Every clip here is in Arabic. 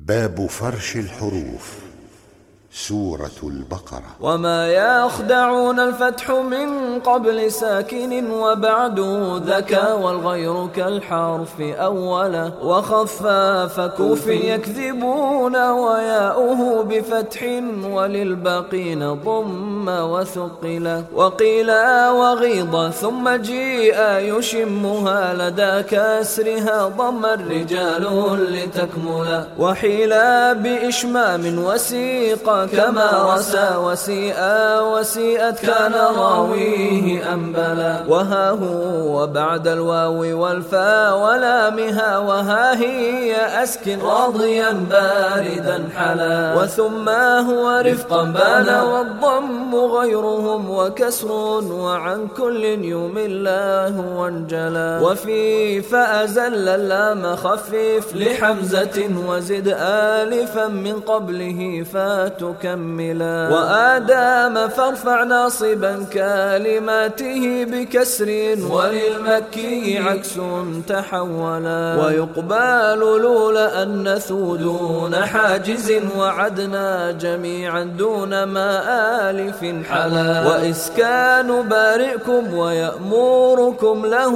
باب فرش الحروف. سورة البقرة. وما يخدعون الفتح من قبل ساكن وبعد ذكى والغير كالحرف أولا وخفاف كوف يكذبون وياؤه بفتح وللباقين ضم وثقلا وقيلا وغيض ثم جيء يشمها لدى كسرها ضم الرجال لتكملا وحيلا بإشمام وسيقا كما رسى وسيئا وسيئت كان راويه أنبلا وها هو وبعد الواو والفاء ولامها وها هي أسكن راضيا باردا حلا وثم هو رفقا بان والضم غيرهم وكسر وعن كل يوم الله وانجلا وفي فأزل اللام خفف لحمزة وزد آلفا من قبله فتكملا وآدام فارفع ناصبا كلماته بكسر وللمكي عكس تحولا ويقبال لولا أنث دون حاجز وعدنا جميعا دون ما آلف حلا وإسكان بارئكم ويأمركم له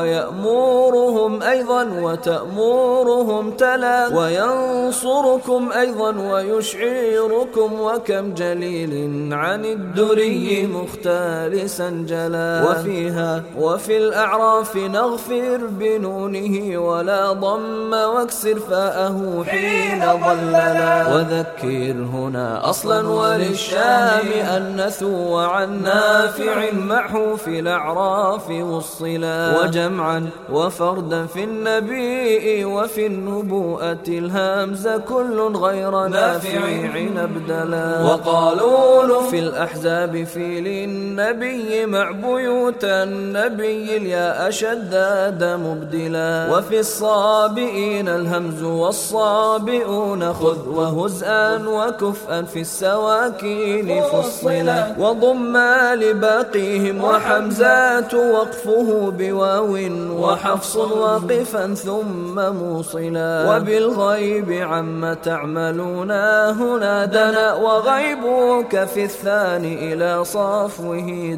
ويأمرهم أيضا وتأمرهم تلا وينصركم أيضا ويشعركم وكم جليل عن الدري مختلسا جلا وفيها وفي الأعراف نغفر بنونه ولا ضم واكسر فاءه حين ضللا وذكر هنا أصلا وللشام أنثوا وعن نافع معه في الأعراف والصلا وجمعا وفردا في النبي وفي النبوءة الهمز كل غير نافع أبدلا وقالوا في الأحزاب في للنبي مع بيوت النبي الياء أشداد مبدلا وفي الصابئين الهمز والصابئون خذ وهزءا وكفءا في السواكين فصلا وضم لباقيهم وحمزات وقفه بواو وحفص واقفا ثم موصلا وبالغيب عما تعملون هنا دنا وغيبك في الثاني إلى صفوه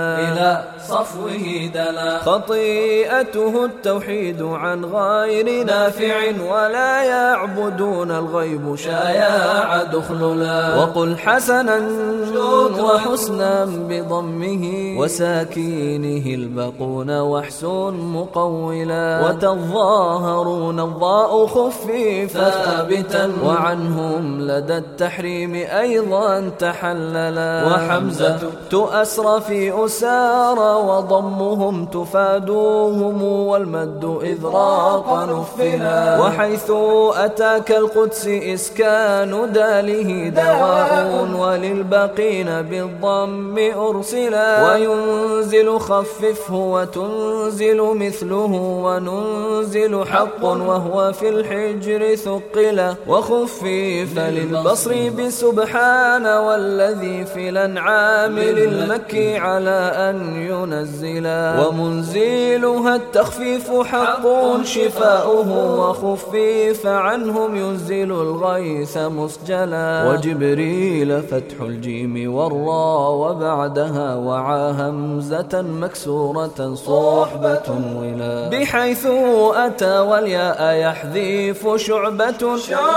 دلا خطيئته التوحيد عن غير نافع ولا يعبدون الغيب شايع دخللا وقل حسنا وحسنا بضمه وساكينه البقون وحسن مقولا وتظاهرون الضاء خفي ثابتا وعنهم لدى التحريم أيضا تحللا وحمزة تؤسر في أسارى وضمهم تفادوهم والمد إذراق نفلا وحيث أتاك القدس إسكان داله دواء وللباقين بالضم أرسلا وينزل خففه وتنزل مثله وننزل حق وهو في الحجر ثقلا وخفف للبصر بسبحان والذي في الأنعام للمكي على أن ينزلا ومنزلها التخفيف حق شفاؤه وخفف عنهم ينزل الغيث مسجلا وجبريل فتح الجيم والراء وبعدها وعى همزة مكسورة صحبة ولا بحيث أتى والياء يحذف شعبة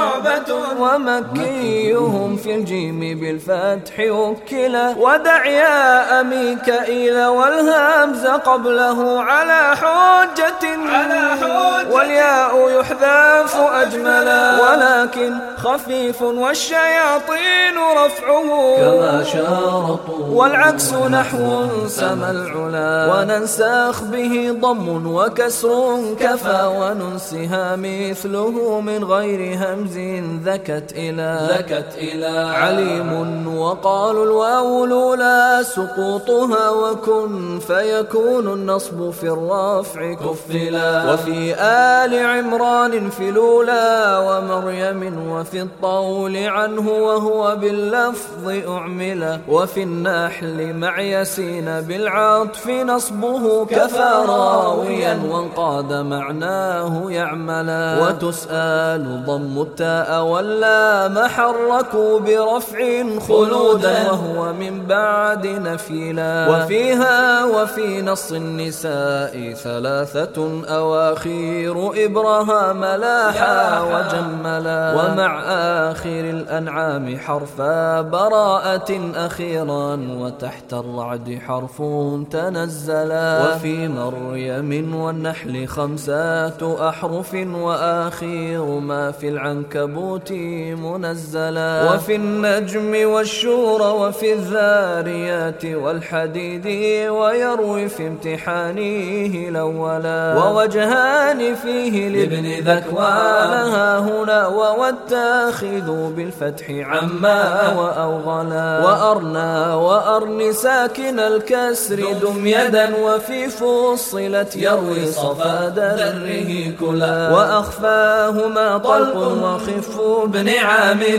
ومكيهم في الجيم بالفتح وكلا ودع ياء ميكائيل والهمز قبله على حجة والياء يحذف أجملا ولكن خفيف والشياطين رفعه كما شارطوا والعكس نحو سما العلا وننسخ به ضم وكسر كفى وننسها مثله من غير همز ذكت إلى عليم وقالوا الواو لولا سقوطها وكن فيكون النصب في الرفع كفلا وفي آل عمران في لولا ومريم وجم وفي الطول عنه وهو باللفظ أعمل وفي النحل مع يسين بالعطف نصبه كفى راويا وانقاد معناه يعملا وتسأل ضم التاء واللام حركوا برفع خلودا وهو من بعد نفيلا وفيها وفي نص النساء ثلاثة أواخير إبراهام لاحا وجملا ومع آخر الأنعام حرفا براءة أخيرا وتحت الرعد حرف تنزلا وفي مريم والنحل 5 أحرف وآخر ما في العنكبوت منزلا وفي النجم والشورى وفي الذاريات والحديد ويروي في امتحانه الأولا ووجهان فيه لابن ذكوان ها هنا والتاخذ بالفتح عما وأوغلا وأرن ساكن الكسر دم يدا وفي فصلت يروي صفا دره كلا وأخفاهما طلق وخف بن عامر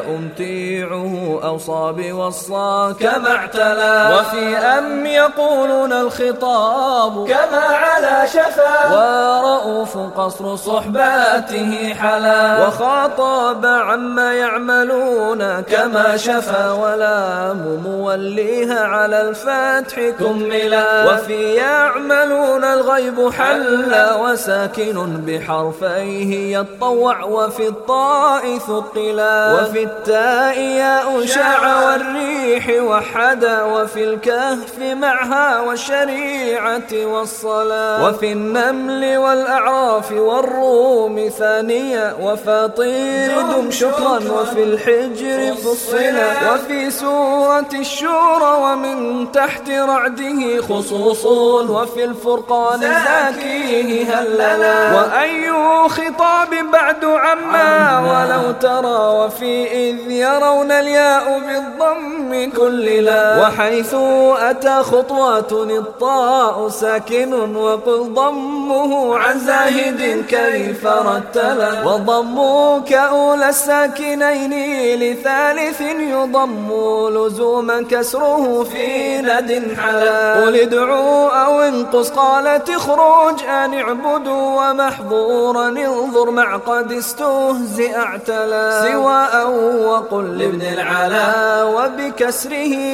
فأمتيعه أوصى بوصى كما اعتلى وفي أم يقولون الخطاب كما على شفا ورؤوف قصر صحباته حلا وخاطب عما يعملون كما شفا ولام موليها على الفتح كملا وفي يعملون الغيب حلا وساكن بحرفيه يطوع وفي الطاء ثقلا وفي التاء ياء شاع والريح وحدا وفي الكهف معها والشريعة والصلاة وفي النمل والأعراف والروم ثانية وفاطير دم شكرا وفي الحجر فصلا وفي سورة الشورى ومن تحت رعده خصوص وفي الفرقان زاكيه هللا وأي خطاب بعد عما ولو ترى وفي إذ يرون الياء بالضم كللا وحيث أتى خطوات الطاء ساكن وقل ضمه عن زاهد كيف رتلا وضمك أولى الساكنين لثالث يضم لزوما كسره في ند حلا قل ادعوا أو انقص قالت اخرج أن اعبدوا ومحظورا انظر مع قد استهزئ اعتلا سواء وقل لابن العلا وبكسره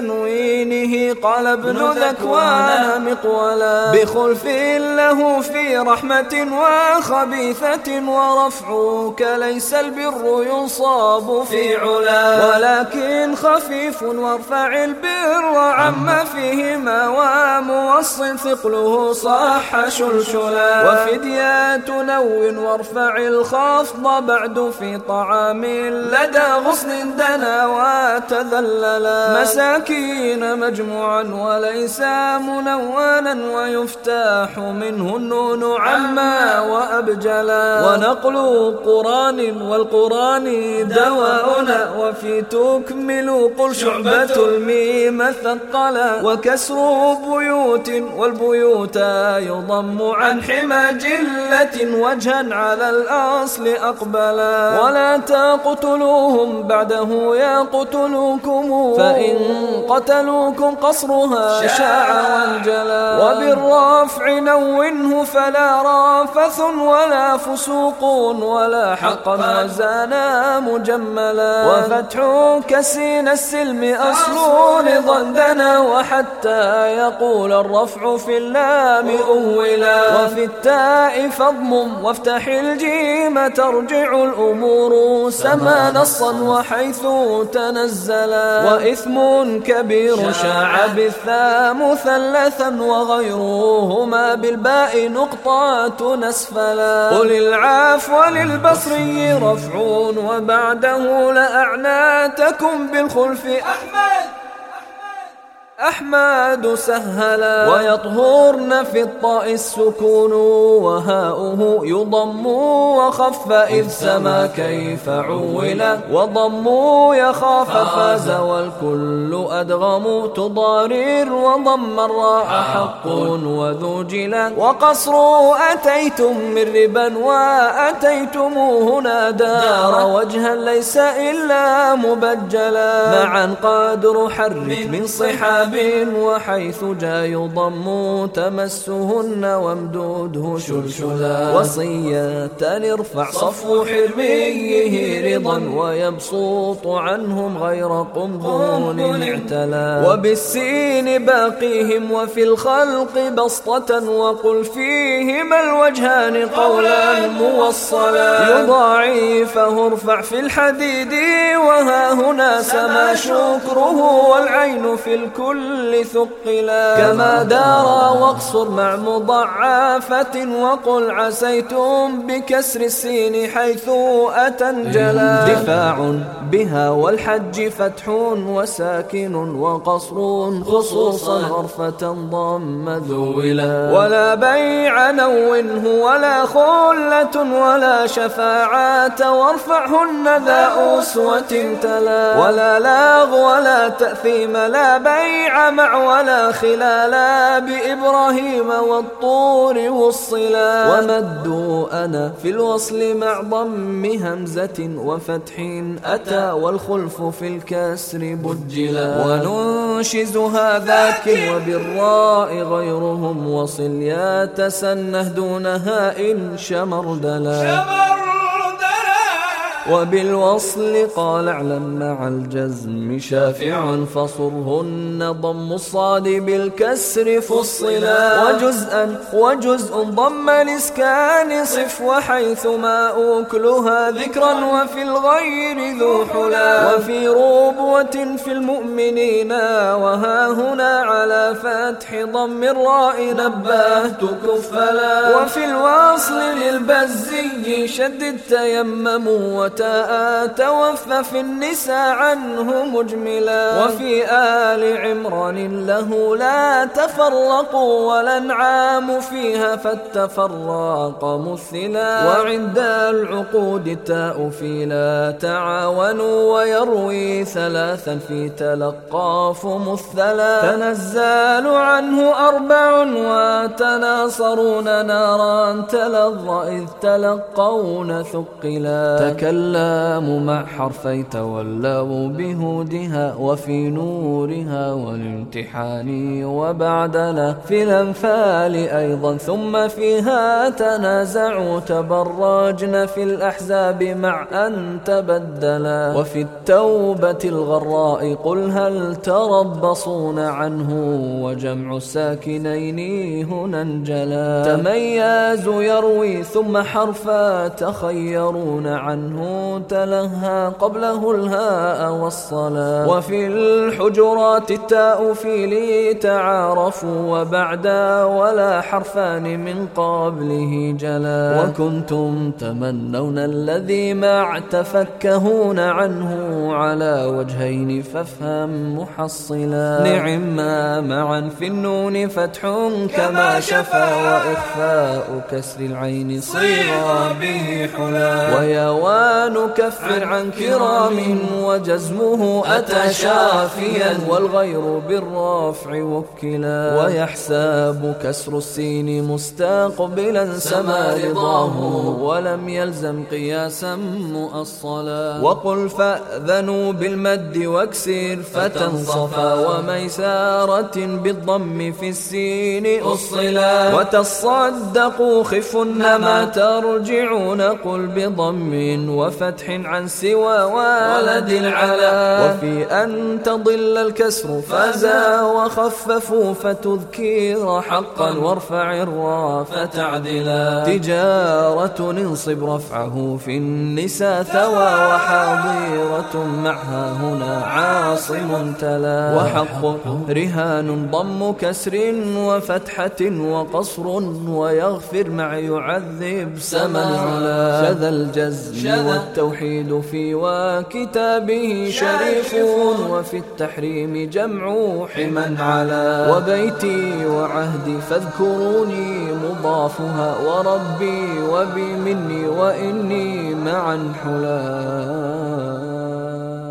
لتنوينه قال ابن ذكوان مقولا بخلف له في رحمة وخبيثة ورفعك ليس البر يصاب في علا ولكن خفيف وارفع البر عما فيهما وموصل ثقله صح شلشلا وفديات نو وارفع الخفض بعد في طعام لدى غصن دنا وتذللا مساكين مجموعا وليس منونا ويفتاح منه النون عما وأبجلا ونقل قرآن والقرآن دواؤنا وفي تكمل قل شعبة الميم ثقلا وكسر بيوت والبيوت يضم عن حمى جلة وجها على الأصل أقبلا ولا تقتلوهم بعده يقتلوكم فإن قتلوكم قصرها شاع والجلا وبالرفع نونه فلا رافث ولا فسوق ولا حقا وزانا مجملا وفتح كسين السلم أصل لضندنا وحتى يقول الرفع في اللام أولا وفي التاء فضم وافتح الجيم ترجع الأمور سما نصا وحيث تنزلا وإثم كبير شاع بالثاء مثلثا وغيرهما بالباء نقطات نسفلا قل العفو للبصري رفع وبعده لأعناتكم بالخلف أحمد أحمد سهلا ويطهرن في الطاء السكون وهاؤه يضم وخف إذ سما كيف عولا وضم يخاف فاز والكل أدغم تضارر وضم الراء حق وذو جلا وقصر أتيتم من ربا وأتيتم هنا دار وجها ليس إلا مبجلا معا قادر حرك من صحاب وحيث جاء يضم تمسهن وامدوده شلشلا وصية ارفع صفو حرميه رضا ويبسط عنهم غير قنبون اعتلا وبالسين باقيهم وفي الخلق بسطة وقل فيهما الوجهان قولا موصلا يضاعفه ارفع في الحديد وها هنا سما شكره والعين في الكل ثقلا كما دار واقصر مع مضاعفة وقل عسيتم بكسر السين حيث أتنجلا دفاع بها والحج فتح وساكن وقصر خصوصا غرفة ضم ذولا ولا بيع نونه ولا خلة ولا شفاعات وارفعهن ذا أسوة تلا ولا لاغ ولا تأثيم لا بيع مع ولا خلالا بإبراهيم والطور والصلا ومدوا أنا في الوصل مع ضم همزة وفتح أتى والخلف في الكسر بجلا وننشز هذاك وبالراء غيرهم وصل يتسنه دونها إن شمردلا وبالوصل قال اعلم مع الجزم شافع فصرهن ضم الصاد بالكسر فصلا وجزء ضم الاسكان صف وحيث ما أكلها ذكرا وفي الغير ذو حلا وفي ربوة في المؤمنين وها هنا على فتح ضم الراء نبهت كفلا وفي الوصل للبزي شدد تيمموا توفى في النساء عنه مجملا وفي آل عمران له لا تفرقوا والأنعام فيها فالتفرق مثلا وعند العقود التاء في لا تعاونوا ويروي ثلاثا في تلقاف مثلا تنزال عنه أربع وتناصرون نارا تلظى إذ تلقون ثقلا تكلم مع حرفي تولوا بهودها وفي نورها والامتحان وبعد له في الأنفال أيضا ثم فيها تنازعوا تبرجن في الأحزاب مع أن تبدلا وفي التوبة الغراء قل هل تربصون عنه وجمع الساكنين هنا انجلا تمياز يروي ثم حرفا تخيرون عنه تلهى قبله الهاء والصلاة وفي الحجرات التاء في لي تعارفوا وبعد ولا حرفان من قبله جلا وكنتم تمنون الذي مع تفكهون عنه على وجهين فافهم محصلا نعم معا في النون فتح كما شفا وإخفاء كسر العين صيغ به حلا ويوان كفر عن كرام وجزمه أتى شافيا والغير بالرفع وكلا ويحساب كسر السين مستقبلا سما رضاه ولم يلزم قياسا مؤصلا وقل فأذنوا بالمد واكسر فتنصفا وميسارة بالضم في السين أصلا وتصدقوا خفن ما ترجعون قل بضم وفتح عن سوى ولد العلا وفي أن تضل الكسر فازا وخففوا فتذكير حقا وارفع الراء فتعدلا تجارة انصب رفعه في النساء ثوى وحاضرة معها هنا عاصم تلا وحق رهان ضم كسر وفتحة وقصر ويغفر مع يعذب سما العلا شذا الجزم التوحيد في وكتابه شريف وفي التحريم جمع حما على وبيتي وعهدي فاذكروني مضافها وربي وبمني وإني معا حلا